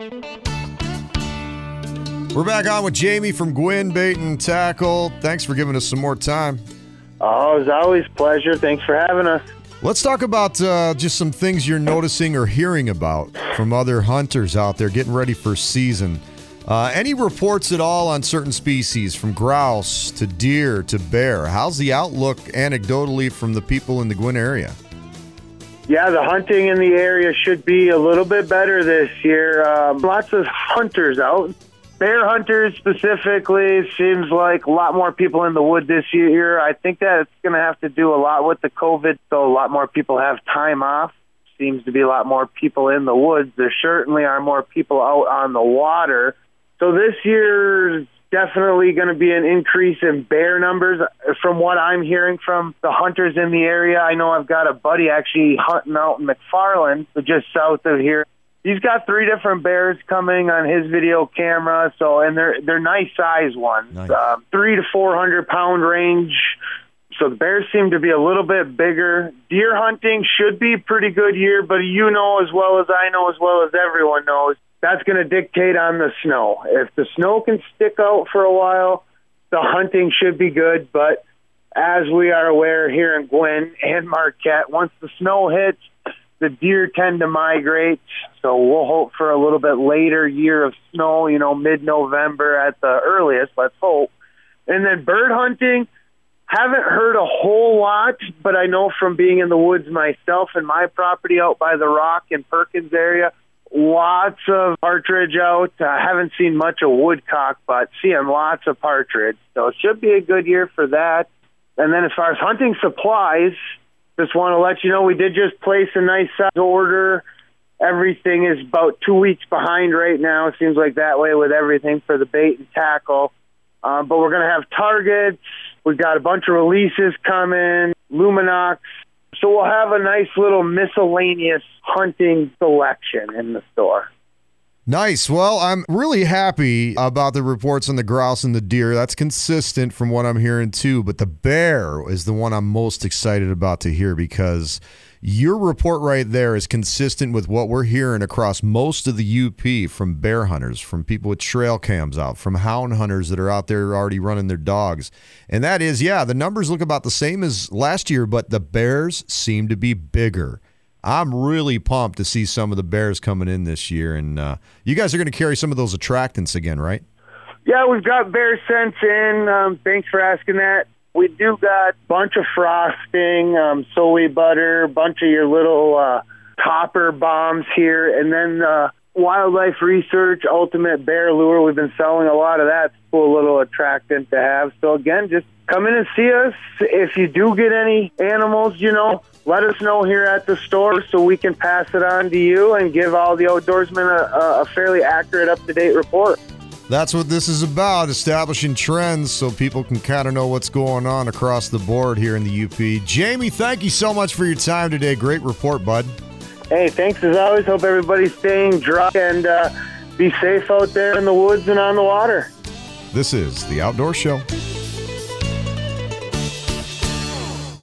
We're back on with Jamie from Gwinn Bait and Tackle. Thanks for giving us some more time. Oh, it's always a pleasure. Thanks for having us. Let's talk about just some things you're noticing or hearing about from other hunters out there getting ready for season. Any reports at all on certain species, from grouse to deer to bear? How's the outlook anecdotally from the people in the Gwinn area? Yeah, the hunting in the area should be a little bit better this year. Lots of hunters out. Bear hunters specifically, seems like a lot more people in the wood this year. I think that it's going to have to do a lot with the COVID, so a lot more people have time off. Seems to be a lot more people in the woods. There certainly are more people out on the water. So this year's definitely going to be an increase in bear numbers from what I'm hearing from the hunters in the area. I know I've got a buddy actually hunting out in McFarland, so just south of here. He's got 3 different bears coming on his video camera, and they're nice size ones, nice. 300 to 400 pound range. So the bears seem to be a little bit bigger. Deer hunting should be a pretty good year, but you know as well as I know, as well as everyone knows, that's going to dictate on the snow. If the snow can stick out for a while, the hunting should be good. But as we are aware here in Gwinn and Marquette, once the snow hits, the deer tend to migrate, so we'll hope for a little bit later year of snow, mid-November at the earliest, let's hope. And then bird hunting, haven't heard a whole lot, but I know from being in the woods myself and my property out by the Rock and Perkins area, lots of partridge out. I haven't seen much of woodcock, but seeing lots of partridge. So it should be a good year for that. And then as far as hunting supplies, just want to let you know we did just place a nice size order. Everything is about 2 weeks behind right now. It seems like that way with everything for the bait and tackle. But we're going to have targets. We've got a bunch of releases coming, Luminox. So we'll have a nice little miscellaneous hunting selection in the store. Nice. Well, I'm really happy about the reports on the grouse and the deer. That's consistent from what I'm hearing too. But the bear is the one I'm most excited about to hear, because your report right there is consistent with what we're hearing across most of the UP from bear hunters, from people with trail cams out, from hound hunters that are out there already running their dogs. And that is, the numbers look about the same as last year, but the bears seem to be bigger. I'm really pumped to see some of the bears coming in this year. And you guys are going to carry some of those attractants again, right? Yeah, we've got bear scents in. Thanks for asking that. We do got a bunch of frosting, soy butter, a bunch of your little topper bombs here. And then Wildlife Research Ultimate Bear Lure. We've been selling a lot of that. It's a cool little attractant to have. So, again, just come in and see us. If you do get any animals, let us know here at the store so we can pass it on to you and give all the outdoorsmen a fairly accurate, up-to-date report. That's what this is about, establishing trends so people can kind of know what's going on across the board here in the UP. Jamie, thank you so much for your time today. Great report, bud. Hey, thanks as always. Hope everybody's staying dry and be safe out there in the woods and on the water. This is The Outdoor Show.